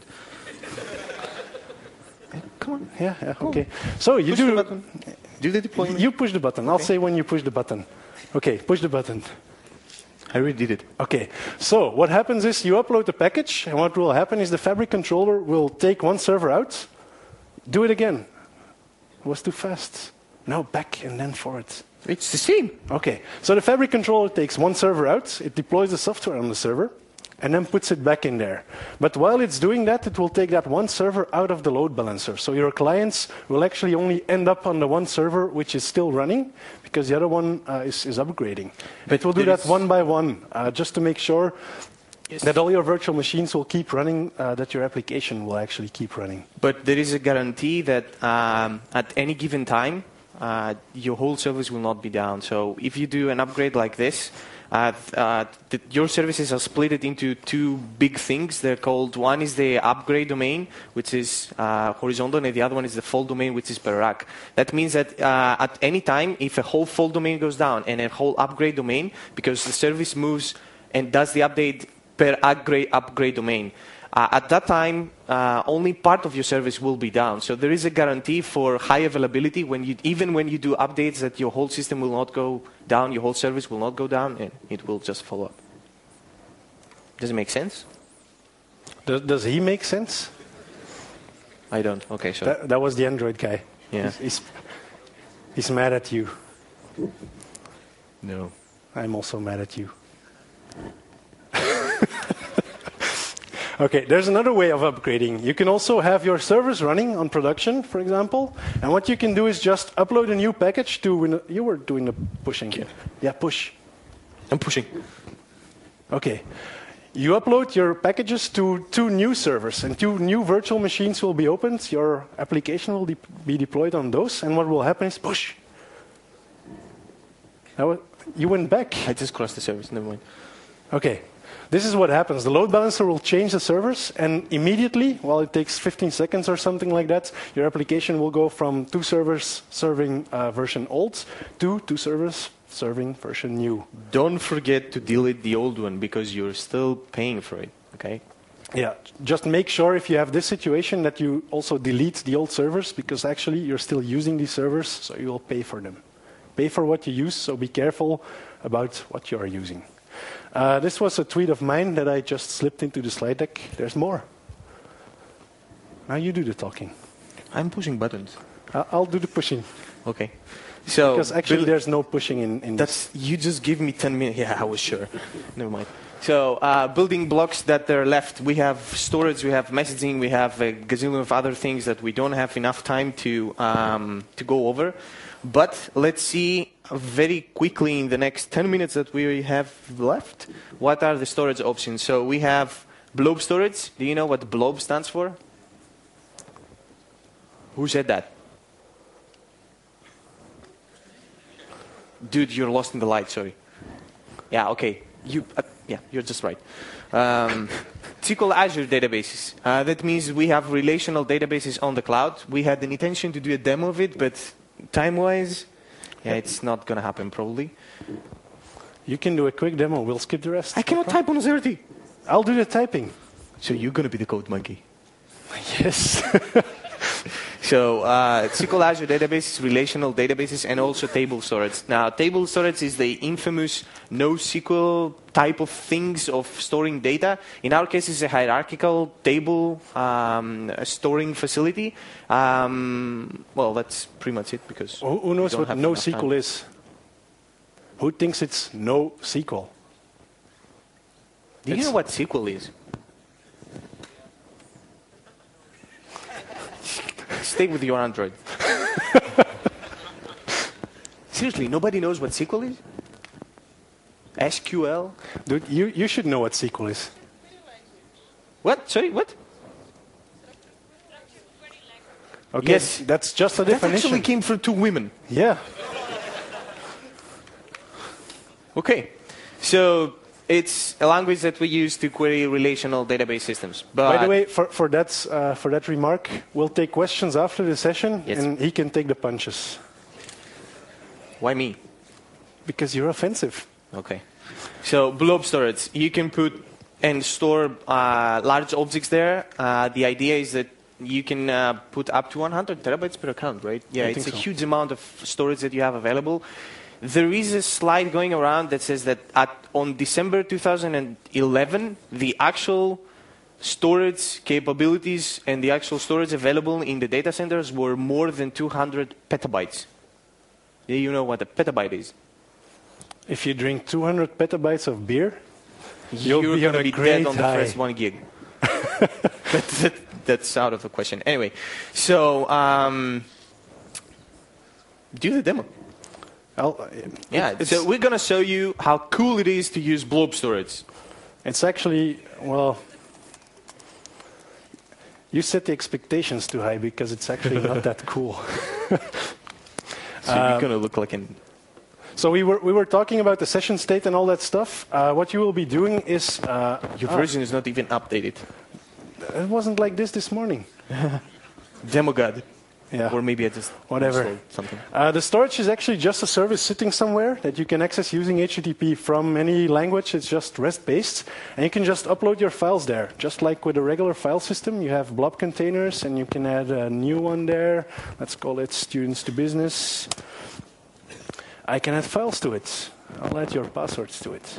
Come on. Yeah, yeah, okay. So you Push do the button. Do the deployment. You push the button. I'll Okay. say when you push the button. Okay, push the button. I already did it. Okay, so what happens is you upload the package, and what will happen is the Fabric controller will take one server out. Do it again. It was too fast. Now back and then forward. It's the same. Okay, so the Fabric controller takes one server out, it deploys the software on the server, and then puts it back in there. But while it's doing that, it will take that one server out of the load balancer. So your clients will actually only end up on the one server which is still running, because the other one uh, is, is upgrading. But it will do that one by one, uh, just to make sure yes. that all your virtual machines will keep running, uh, that your application will actually keep running. But there is a guarantee that um, at any given time, uh, your whole service will not be down. So if you do an upgrade like this, Uh, uh, the, your services are split into two big things. They're called, one is the upgrade domain, which is uh, horizontal, and the other one is the fault domain, which is per rack. That means that uh, at any time, if a whole fault domain goes down and a whole upgrade domain, because the service moves and does the update per upgrade, upgrade domain, Uh, at that time, uh, only part of your service will be down. So there is a guarantee for high availability. When you, even when you do updates, that your whole system will not go down, your whole service will not go down, and it will just follow up. Does it make sense? Does, does he make sense? I don't. Okay, so that, that was the Android guy. Yeah. He's, he's, he's mad at you. No. I'm also mad at you. Okay, there's another way of upgrading. You can also have your servers running on production, for example, and what you can do is just upload a new package to... Win you were doing the pushing. Yeah. Yeah, push. I'm pushing. Okay. You upload your packages to two new servers, and two new virtual machines will be opened. Your application will de be deployed on those, and what will happen is push. That was, you went back. I just crossed the service, never mind. Okay. This is what happens. The load balancer will change the servers, and immediately, well, it takes fifteen seconds or something like that, your application will go from two servers serving uh, version old to two servers serving version new. Don't forget to delete the old one, because you're still paying for it, okay? Yeah, just make sure if you have this situation that you also delete the old servers, because actually you're still using these servers, so you will pay for them. Pay for what you use, so be careful about what you are using. Uh, this was a tweet of mine that I just slipped into the slide deck. There's more. Now you do the talking. I'm pushing buttons. Uh, I'll do the pushing. Okay. So because actually Bill, there's no pushing in, in that's this. You just give me ten minutes. Yeah, I was sure. Never mind. So uh, building blocks that are left. We have storage, we have messaging, we have a gazillion of other things that we don't have enough time to, um, to go over. But let's see very quickly in the next ten minutes that we have left, what are the storage options. So we have blob storage. Do you know what blob stands for? Who said that? Dude, you're lost in the light, sorry. Yeah, okay. You, uh, yeah, you're just right. Um, S Q L Azure databases. Uh, that means we have relational databases on the cloud. We had an intention to do a demo of it, but time-wise, yeah, it's not going to happen probably. You can do a quick demo. We'll skip the rest. I cannot type on Azerty. I'll do the typing. So you're going to be the code monkey. Yes. So uh, S Q L Azure databases, relational databases, and also table storage. Now, table storage is the infamous NoSQL type of things of storing data. In our case, it's a hierarchical table um, storing facility. Um, well, that's pretty much it because who, who knows what NoSQL is? Who thinks it's NoSQL? Do you it's know what S Q L is? Stay with your Android. Seriously, nobody knows what S Q L is? S Q L? Dude, you, you should know what S Q L is. What? Sorry, what? Okay, Yes. that's just a That definition. actually came from two women. Yeah. Okay. So it's a language that we use to query relational database systems. But By the way, for, for, that, uh, for that remark, we'll take questions after the session, Yes. and he can take the punches. why me? Because you're offensive. Okay. So blob storage, you can put and store uh, large objects there. Uh, the idea is that you can uh, put up to one hundred terabytes per account, right? Yeah, I it's a think so. huge amount of storage that you have available. There is a slide going around that says that at, on December two thousand eleven, the actual storage capabilities and the actual storage available in the data centers were more than two hundred petabytes. Do you know what a petabyte is? If you drink two hundred petabytes of beer, you'll You're be going on to a be great dead on the high. first one gig. that, that, that's out of the question. Anyway, so um, do the demo. I'll, uh, Yeah, it's, so we're going to show you how cool it is to use blob storage. it's actually, well, you set the expectations too high because it's actually not that cool. So you're going to look like an... So we were, we were talking about the session state and all that stuff. Uh, what you will be doing is... Uh, Your ah, version is not even updated. it wasn't like this this morning. Demo God. Yeah. Or maybe I just Whatever. installed something. Uh, the storage is actually just a service sitting somewhere that you can access using H T T P from any language. It's just REST-based. And you can just upload your files there. Just like with a regular file system, you have blob containers, and you can add a new one there. Let's call it Students to Business. I can add files to it. I'll add your passwords to it.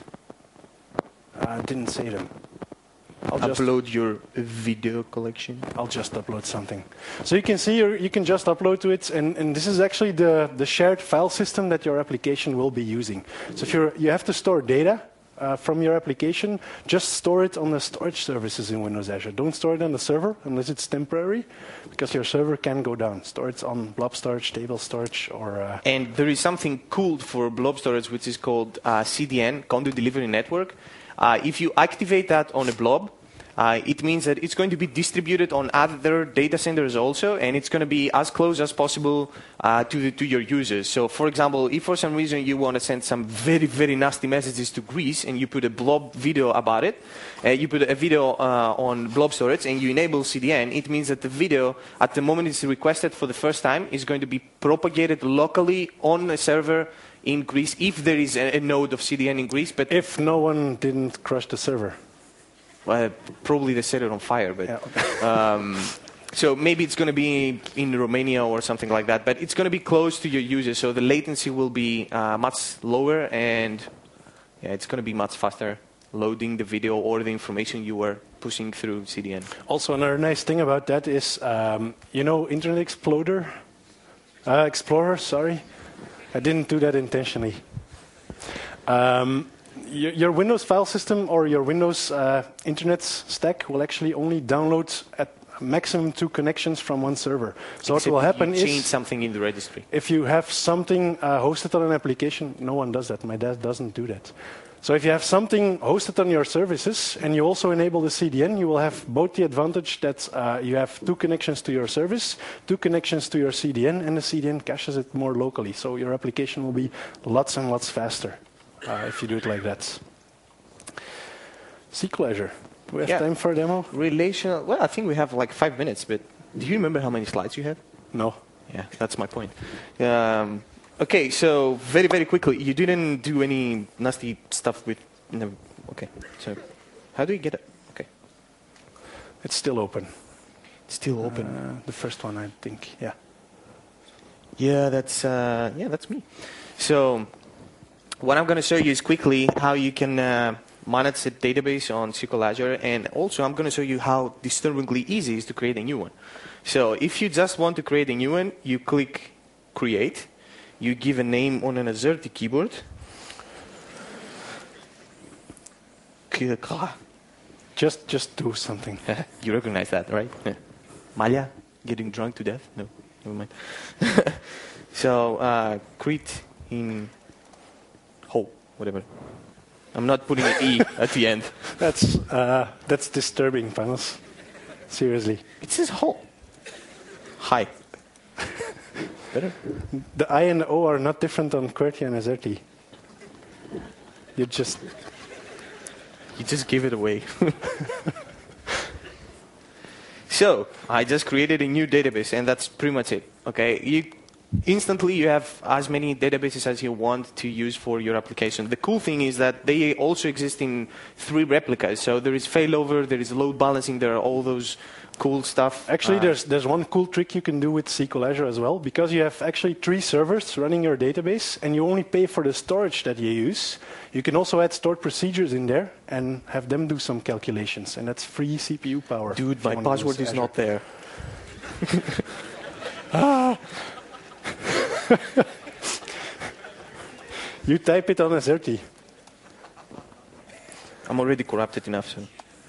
I didn't say them. I'll just Upload your video collection. I'll just upload something. So you can see your, you can just upload to it, and, and this is actually the, the shared file system that your application will be using. So if you're, you have to store data uh, from your application, just store it on the storage services in Windows Azure. Don't store it on the server unless it's temporary, because your server can go down. Store it on blob storage, table storage, or... Uh, And there is something cool for blob storage, which is called uh, C D N, Conduit Delivery Network. Uh, if you activate that on a blob, uh, it means that it's going to be distributed on other data centers also, and it's going to be as close as possible uh, to, the, to your users. So, for example, if for some reason you want to send some very, very nasty messages to Greece, and you put a blob video about it, uh, you put a video uh, on blob storage, and you enable C D N, it means that the video, at the moment it's requested for the first time, is going to be propagated locally on a server in Greece, if there is a, a node of C D N in Greece. But if no one didn't crush the server. uh, probably they set it on fire. But Yeah, okay. um, so maybe it's going to be in Romania or something like that. But it's going to be close to your users, so the latency will be uh, much lower, and yeah, it's going to be much faster loading the video or the information you were pushing through C D N. Also, another nice thing about that is, um, you know, Internet Explorer, uh, Explorer, sorry. I didn't do that intentionally. Um, your, your Windows file system or your Windows uh, internet stack will actually only download at maximum two connections from one server. So Except what will happen you change is, something in the registry. if you have something uh, hosted on an application, no one does that. My dad doesn't do that. So if you have something hosted on your services and you also enable the C D N, you will have both the advantage that uh, you have two connections to your service, two connections to your C D N, and the C D N caches it more locally. So your application will be lots and lots faster uh, if you do it like that. S Q L Azure. Do we have Yeah. time for a demo? Relational, well, I think we have like five minutes, but do you remember how many slides you have? No. Yeah, that's my point. Um, okay, so very, very quickly, you didn't do any nasty stuff with... No, okay, so how do you get it? Okay. It's still open. It's still open. Uh, the first one, I think. Yeah. Yeah, that's, uh, yeah, that's me. So what I'm going to show you is quickly how you can uh, manage a database on S Q L Azure, and also I'm going to show you how disturbingly easy it is to create a new one. So if you just want to create a new one, you click Create. You give a name on an AZERTY keyboard. Just, just do something. You recognize that, right? Yeah. Maya, getting drunk to death? No, never mind. So, uh, create in whole, whatever. I'm not putting an E at the end. That's, uh, that's disturbing, Panos. Seriously. It says whole. Hi. Better? The I and the O are not different on QWERTY and Azerty. You just... You just give it away. So, I just created a new database, and that's pretty much it. Okay, you instantly you have as many databases as you want to use for your application. The cool thing is that they also exist in three replicas. So there is failover, there is load balancing, there are all those cool stuff. Actually, uh, there's there's one cool trick you can do with S Q L Azure as well, because you have actually three servers running your database, and you only pay for the storage that you use. You can also add stored procedures in there and have them do some calculations, and that's free C P U power. Dude, my password is Azure. not there. ah. You type it on Azerty. I'm already corrupted enough, so.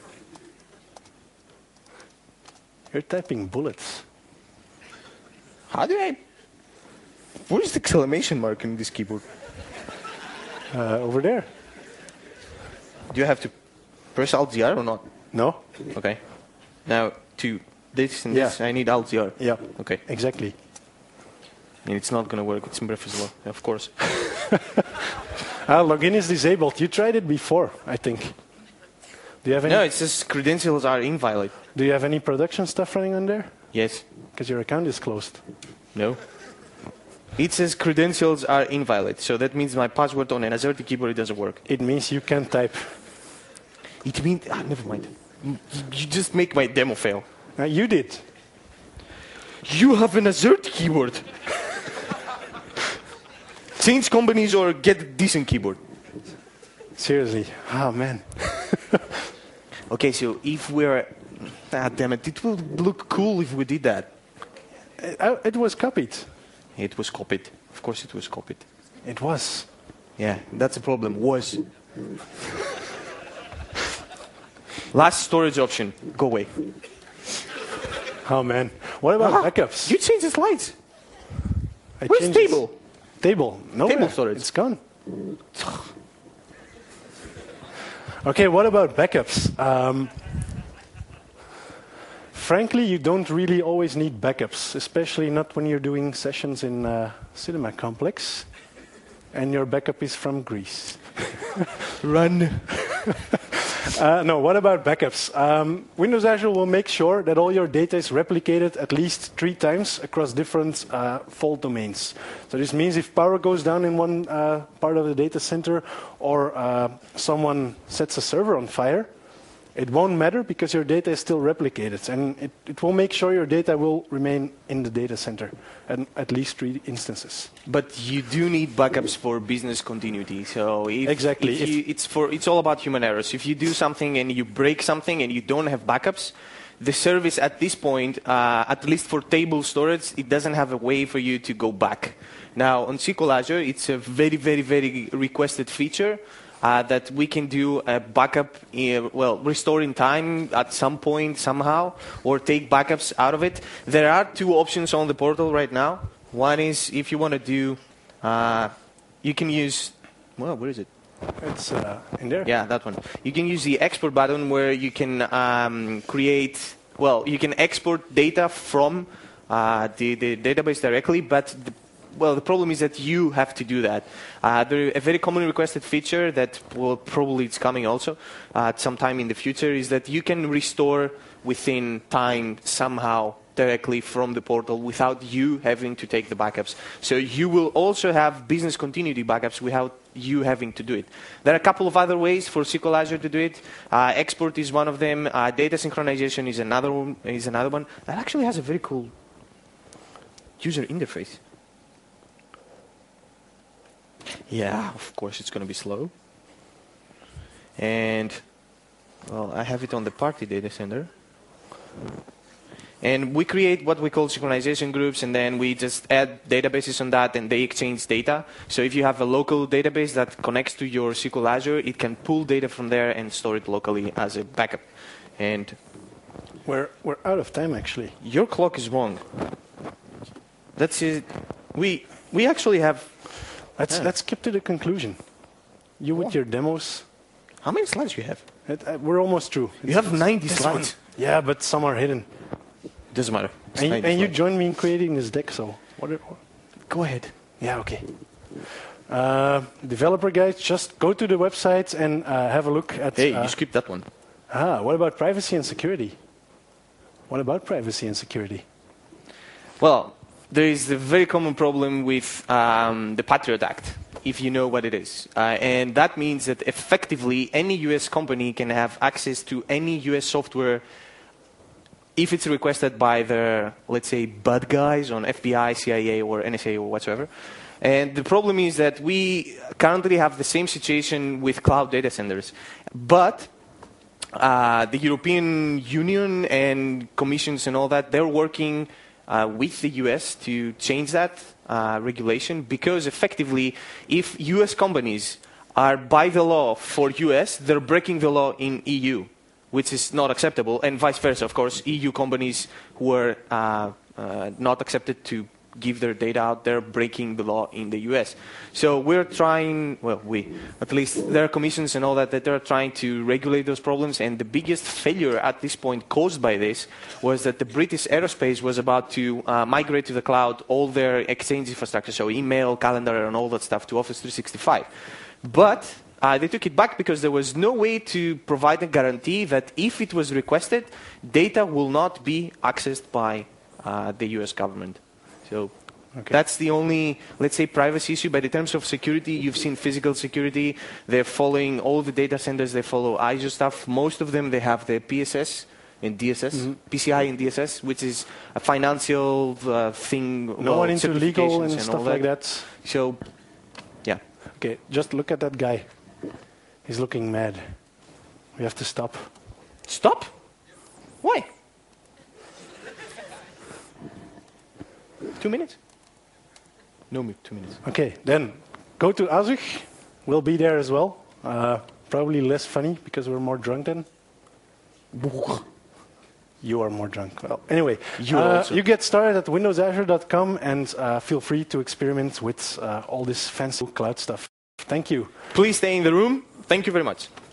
You're typing bullets. How do I? What is the exclamation mark in this keyboard? Uh, over there. Do you have to press Alt Z R or not? No. Okay. Now, to this and Yeah. this, I need Alt Z R. Yeah. Okay. Exactly. And it's not going to work. It's in Bref as well, of course. Uh, login is disabled. You tried it before, I think. Do you have any? No, it says credentials are invalid. Do you have any production stuff running on there? Yes. Because your account is closed. No. It says credentials are invalid. So that means my password on an Azerty keyboard doesn't work. It means you can't type. It means... Ah, never mind. You you just make my demo fail. Uh, you did. You have an Azerty keyboard. Change companies or get a decent keyboard. Seriously. Oh, man. Okay, so if we're... Ah, damn it. It would look cool if we did that. It, uh, it was copied. It was copied. Of course it was copied. It was. Yeah, that's the problem. Was. Last storage option. Go away. Oh, man. What about Ah, backups? You changed the slides. I Where's changed table? it. Table. No. Table storage. It's gone. Okay, what about backups? Um, frankly, you don't really always need backups, especially not when you're doing sessions in uh, Cinema Complex, and your backup is from Greece. Run. Uh, no, what about backups? Um, Windows Azure will make sure that all your data is replicated at least three times across different uh, fault domains. So this means if power goes down in one uh, part of the data center, or uh, someone sets a server on fire, it won't matter because your data is still replicated, and it, it will make sure your data will remain in the data center at at least three instances. But you do need backups for business continuity. So if, Exactly. if you, it's for it's all about human errors. If you do something and you break something and you don't have backups, the service at this point, uh, at least for table storage, it doesn't have a way for you to go back. Now on S Q L Azure, it's a very very very requested feature. Uh, that we can do a backup, in, well, restore in time at some point somehow, or take backups out of it. There are two options on the portal right now. One is if you want to do, uh, you can use, well, where is it? It's uh, in there. Yeah, that one. You can use the export button where you can um, create, well, you can export data from uh, the, the database directly, but the Well, the problem is that you have to do that. Uh, there, a very commonly requested feature that will probably it's coming also uh, at some time in the future is that you can restore within time somehow directly from the portal without you having to take the backups. So you will also have business continuity backups without you having to do it. There are a couple of other ways for S Q L Azure to do it. Uh, export is one of them. Uh, data synchronization is another one, is another one. That actually has a very cool user interface. Yeah, of course it's going to be slow. And, well, I have it on the party data center. And we create what we call synchronization groups, and then we just add databases on that, and they exchange data. So if you have a local database that connects to your S Q L Azure, it can pull data from there and store it locally as a backup. And We're, we're out of time, actually. your clock is wrong. That's it. We, we actually have... Let's, Yeah. let's skip to the conclusion. You with your demos. How many slides do you have? It, uh, we're almost through. You have ninety This slides. one. Yeah, but some are hidden. Doesn't matter. It's And, ninety and you slides. joined me in creating this deck, so what? Are, Go ahead. Yeah, okay. Uh, developer guides, just go to the website and uh, have a look at... Hey, uh, you skipped that one. Ah, what about privacy and security? What about privacy and security? Well, there is a very common problem with um, the Patriot Act, if you know what it is. Uh, and that means that effectively any U S company can have access to any U S software if it's requested by the, let's say, bad guys on F B I, C I A, or N S A, or whatsoever. And the problem is that we currently have the same situation with cloud data centers. But uh, the European Union and commissions and all that, they're working uh, with the U S to change that uh, regulation, because effectively, if U S companies are by the law for U S, they're breaking the law in E U, which is not acceptable, and vice versa, of course. E U companies who are uh, uh, not accepted to give their data out, they're breaking the law in the U S. So we're trying, well, we, at least there are commissions and all that, that they're trying to regulate those problems, and the biggest failure at this point caused by this was that the British Aerospace was about to uh, migrate to the cloud all their Exchange infrastructure, so email, calendar, and all that stuff to Office three sixty-five. But Uh, they took it back because there was no way to provide a guarantee that if it was requested, data will not be accessed by uh, the U S government. So okay. That's the only, let's say, privacy issue. But in terms of security, you've seen physical security. They're following all the data centers. They follow I S O stuff. Most of them, they have the P S S and D S S, mm-hmm. P C I and D S S, which is a financial uh, thing. No well, one into legal and, and stuff that. like that. So, yeah. Okay, just look at that guy. He's looking mad. We have to stop. Stop? Why? Two minutes? No, two minutes. Okay, then go to Azug. We'll be there as well. Uh, probably less funny because we're more drunk then. You are more drunk. Well, anyway, you, uh, also. you get started at windows azure dot com and uh, feel free to experiment with uh, all this fancy cloud stuff. Thank you. Please stay in the room. Thank you very much.